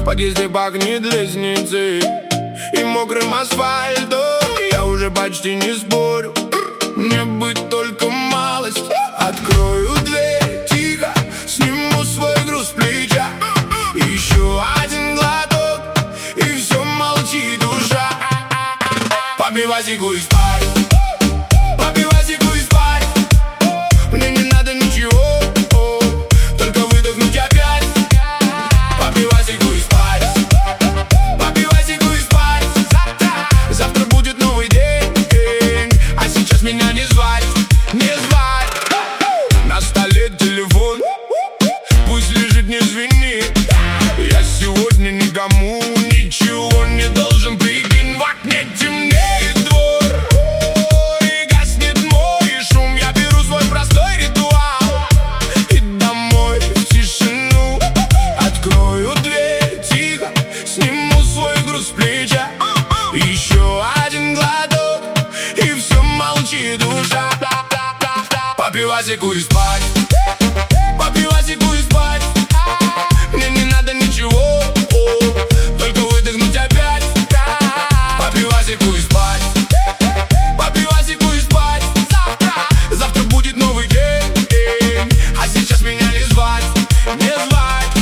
подъезде пахнет лестницей и мокрым асфальтом. Я уже почти не спорю, мне бы только малость. Открою дверь тихо, сниму свой груз с плеча. Еще один глоток, и все молчит душа. По пивасику и спать, по пивасику и спать. Мне не надо ничего, только выдохнуть опять. По пивасику и спать, по пивасику и спать. Завтра будет новый день, а сейчас меня не звать, не звать. На столе телефон, пусть лежит, не звенит. Я сегодня никому ничего не должен, прикинь. В окне темнеет двор, и гаснет мой шум. Я беру свой простой ритуал и домой в тишину. Открою дверь тихо, сниму свой груз с плеча. Еще один глоток, и все молчит душа. По пивасику и спать, по пивасику и спать. Мне не надо ничего, только выдохнуть опять. По пивасику и спать, по пивасику и спать. Завтра будет новый день, а сейчас меня не звать, не звать.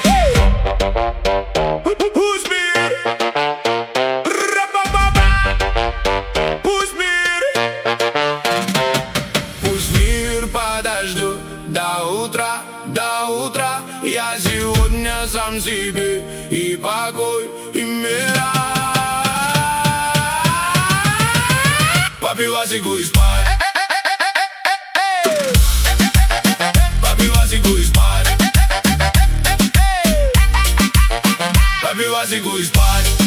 Пусть мир, пусть мир подождет до утра, до утра. Я сегодня сам себе и покой, и мира. По пивасику и спать, по пивасику и спать, по пивасику и спать.